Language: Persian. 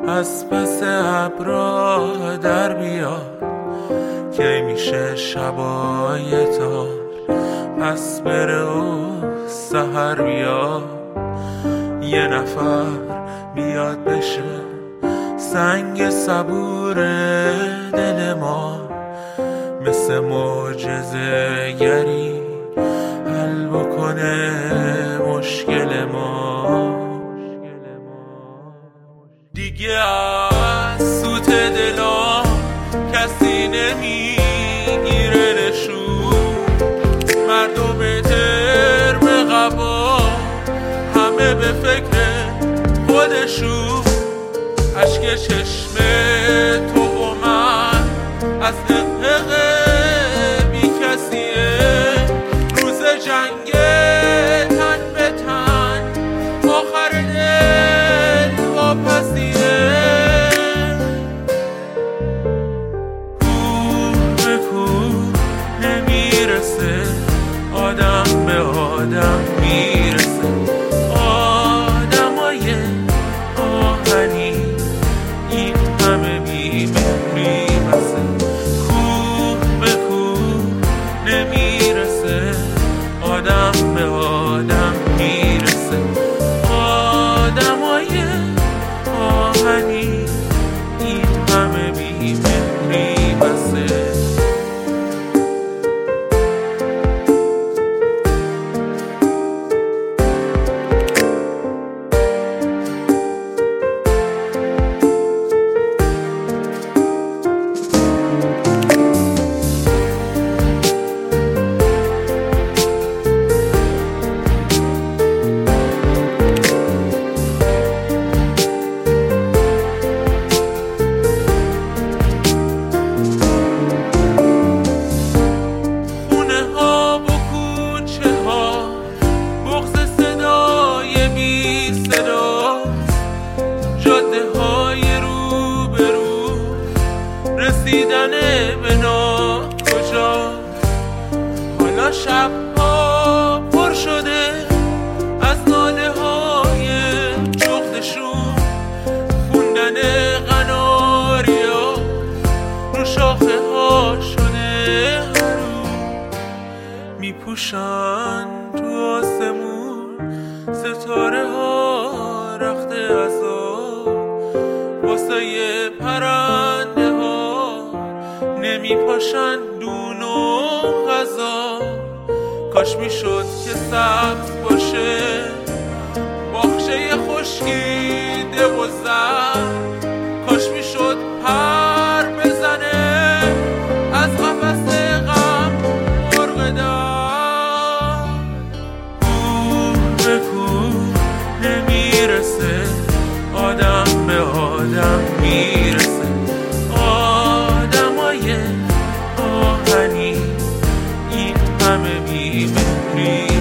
از پس ابرا در بیا که میشه شبای تار پس بره و سحر بیا یه نفر بیاد بشه سنگ صبور دل ما مثل معجزه گری حل بکنه مشکل ما دیگه از سوت دلام کسی نمیگیره نشون مردم ترم قبا همه به فکر خودشون اشک چشم تو و من از حق بی کسیه روز جنگ تن به تن آخر دل واپسیه کوه به کوه نمیرسه آدم به آدم میرسه آدمای آهنی این همه بیمهری بسه کوه به کوه نمیرسه آدم به آدم میرسه آدمای آهنی این همه بیمهری بسه رسیدن به ناکجا حالا شبها پر شده از ناله های جغدشون خوندن قناریا رو شاخه ها شده هرو میپوشن تو آسمون ستاره ها رخت عذاب واسه یه پرنده نمیپاشن دون و غذا کاش میشد که سبز باشه باغچه خشکیده و زرد کاش میشد پر بزنه از قفس غم مرغ در کوه به کوه نمیرسه آدم به آدم میرسه آهنی این همه بیمهری